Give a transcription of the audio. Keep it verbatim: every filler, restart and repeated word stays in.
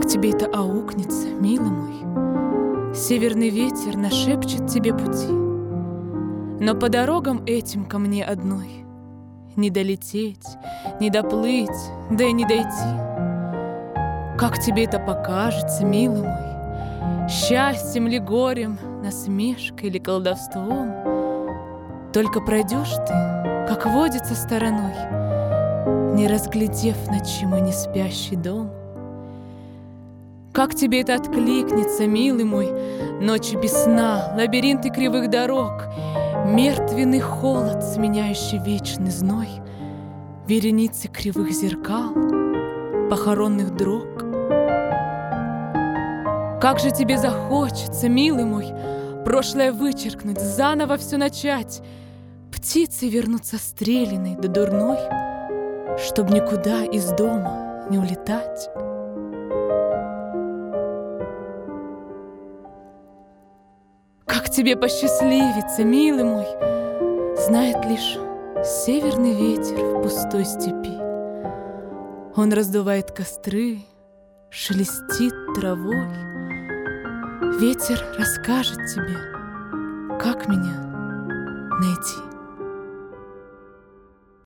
Как тебе это аукнется, милый мой? Северный ветер нашепчет тебе пути, но по дорогам этим ко мне одной не долететь, не доплыть, да и не дойти. Как тебе это покажется, милый мой? Счастьем ли, горем, насмешкой или колдовством? Только пройдешь ты, как водится, стороной, не разглядев ночью мой неспящий дом. Как тебе это откликнется, милый мой? Ночи без сна, лабиринты кривых дорог, мертвенный холод, сменяющий вечный зной, вереницы кривых зеркал, похоронных дрог. Как же тебе захочется, милый мой, прошлое вычеркнуть, заново все начать, птицей вернуться стреляной да дурной, чтоб никуда из дома не улетать. Как тебе посчастливится, милый мой, знает лишь северный ветер в пустой степи. Он раздувает костры, шелестит травой. Ветер расскажет тебе, как меня найти.